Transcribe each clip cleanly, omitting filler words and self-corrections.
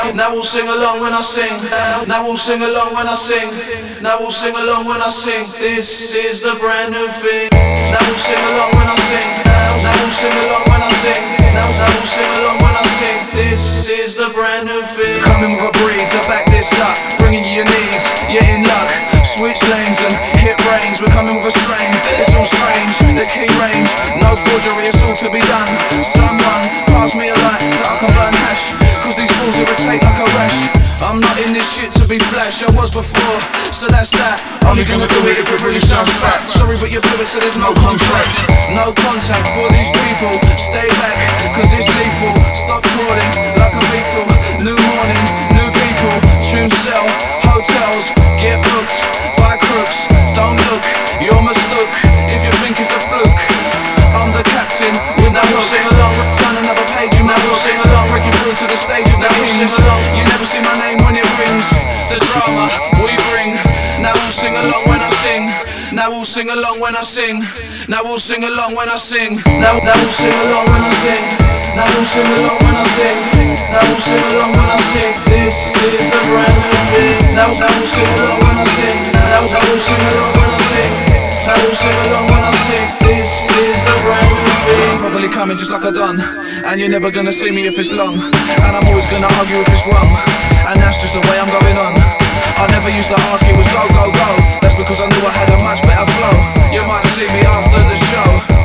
Now we'll sing along when I sing. Now we'll sing along when I sing. Now we'll sing along when I sing. This is the brand new thing. Now we'll sing along when I sing. Now we'll sing along when I sing. Now we'll sing along when I sing. This is the brand new thing. Coming with a breed to back this up, bringing you your knees, you're in luck. Switch lanes and hit range. We're coming with a strain. It's all strange. The key range, no forgery. It's all to be done. Someone pass me a light so I can burn hash. 'Cause these fools irritate like a rash. I'm not in this shit to be flash. I was before, so that's that. Only gonna do it if it really sounds fat. Sorry, but you blew it, so there's no contract. No contact for these people. Stay back, 'cause it's lethal. Stop crawling like a beetle. New morning, new people. Tunes sell, hotels get booked by crooks. Don't look, you're mistook if you think it's a fluke. I'm the captain with the hook. Sing along, turn another page in my book. Sing along, breaking through to the stage of the kings. You never see my name when it rings. The drama we bring. Now we'll sing along when I sing. Now we'll sing along when I sing. Now we'll sing along when I sing. Now we'll sing along when I sing. Now we'll sing along when I sing. Now we'll sing along when I sing. This is the brand new thing. Now we'll sing along when I sing. Now we'll sing along when I sing. Now we'll sing along when I sing. This is the brand new thing. Probably coming just like I done, and you're never gonna see me if it's long. And I'm always gonna argue if it's wrong, and that's just the way I'm going on. I never used to ask, it was go, go, go. That's because I knew I had a much better flow. You might see me after the show,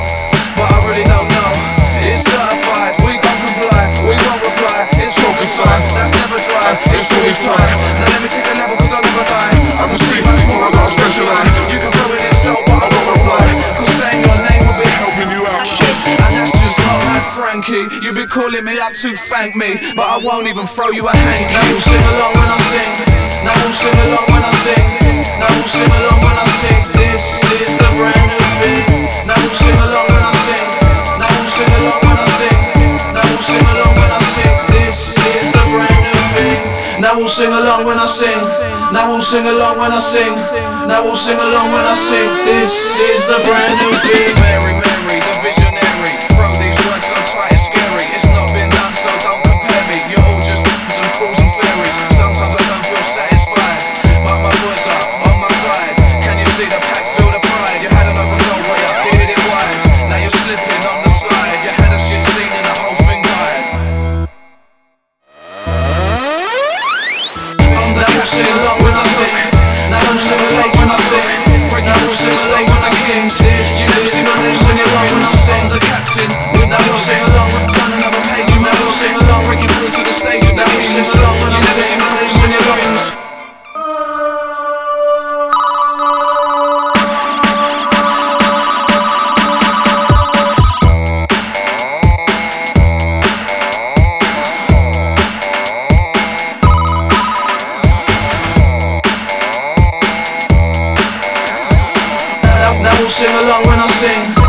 but I really don't know. It's certified, we gon' comply, we won't reply. It's all inside, that's never dry, it's always tight. Now let me take a level 'cause I'll never die. I can see much more, I got a special eye. You can throw it in so, but I won't reply, 'cause saying your name will be helping you out. And that's just not like Frankie. You be calling me up to thank me, but I won't even throw you a hanky. Now we'll sing along when I sing. Now we'll sing along when I sing. Now we'll sing along when I sing. This is the brand new thing. Now we'll sing along when I sing. Now we'll sing along when I sing. Now we'll sing along when I sing. This is the brand new thing. Now we'll sing along when I sing. Now we'll sing along when I sing. Now we'll sing along when I sing. This is the brand new thing. Mary, Mary, the visionary. Throw these words so tight and scary. It's not been done, so don't compare me. You're all just and fools and fairies. Sometimes I don't feel satisfied, but my boys are on my side. Can you see the pack, feel the pride? You had an open goal, but you hit it wide. Now you're slipping on the slide. You had a shit scene and the whole thing died. I'm the captain along when I sing. Now I'm singing late when I sing. Now I'm singing late when I sing. You never see my name when you're on when I sing. The captain with that will sing along. Turn another page, you never sing along. Breaking through to the stage of the kings. Sing along when I sing. My name when you're on. Now we'll sing along when I sing.